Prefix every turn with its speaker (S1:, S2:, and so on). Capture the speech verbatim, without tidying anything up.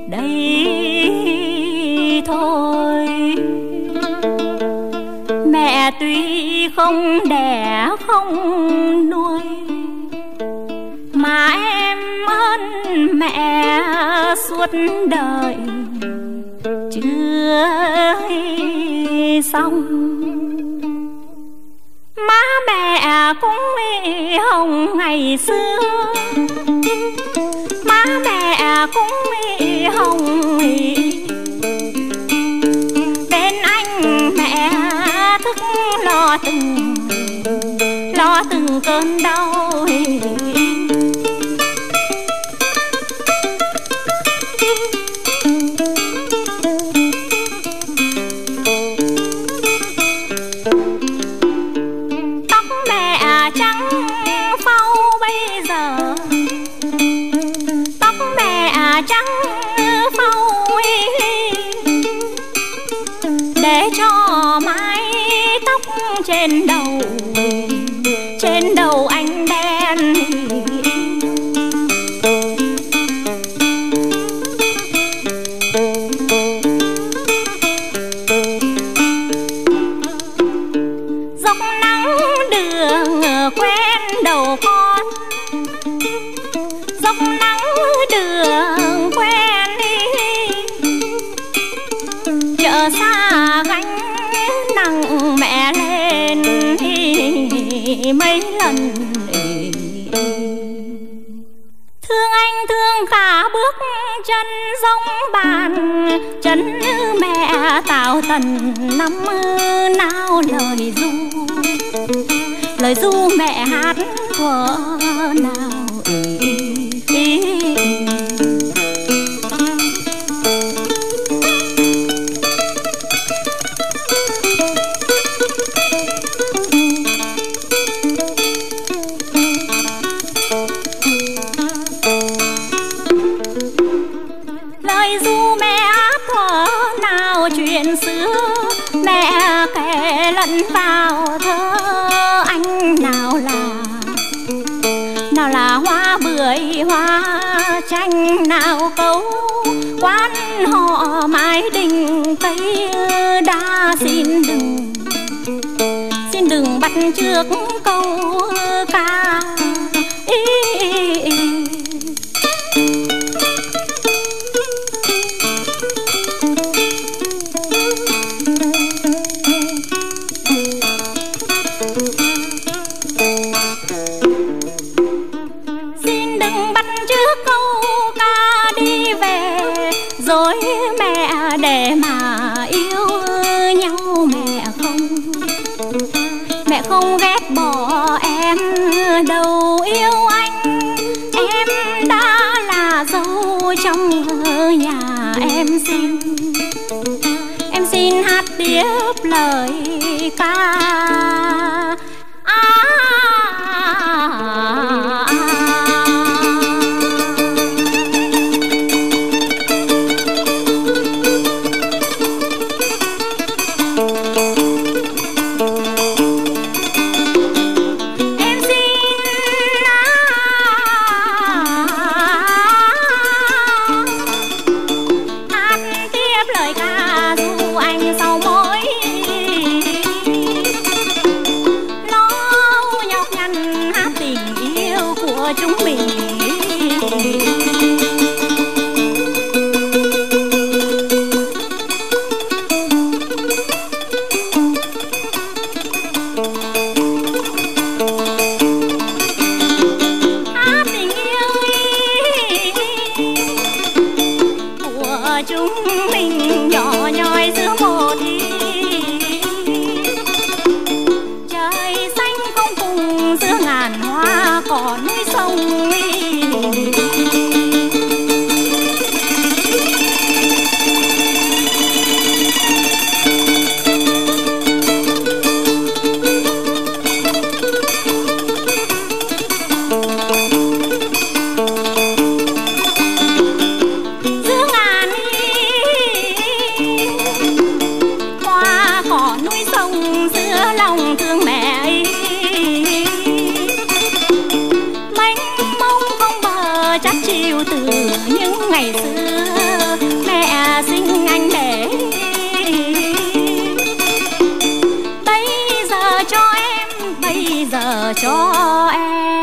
S1: đây thôi. Mẹ tuy không đẻ không nuôi, mà em ơn mẹ suốt đời chưa xong. Má mẹ cũng bị hồng ngày xưa, má mẹ cũng bị hồng. Bên anh mẹ thức lo từng lo từng cơn đau. Tóc mẹ trắng phau bây giờ, tóc mẹ trắng phau để cho mái tóc trên đầu, trên đầu anh đen. Dốc nắng đường quen đầu con, dốc nắng đường quen chợ xa gánh nặng mẹ lên mấy lần. Thương anh thương cả bước chân giống bàn, chân mẹ tạo tần năm nào lời ru, lời ru mẹ hát thuở nào. Lời ru mẹ hát thuở nào, chuyện xưa mẹ kể lẫn vào thơ anh. Nào là nào là hoa bưởi hoa chanh, nào câu quan họ mái đình tây đa. Xin đừng xin đừng bắt chước câu ca ý, ý, ý. Xin đừng bắt chước câu ca đi về rồi mẹ để mà yêu nhau. Mẹ không mẹ không ghét bỏ em đâu, yêu anh em đã là dâu trong nhà. Em xin em xin hát tiếp lời ca. À, chúng mình. Hát tình yêu của chúng mình nhỏ nhoi giữa một ý. Trời xanh không cùng giữa ngàn hoa cỏ núi sông. Chắt chiu từ những ngày xưa sinh anh để bây giờ cho em, bây giờ cho em.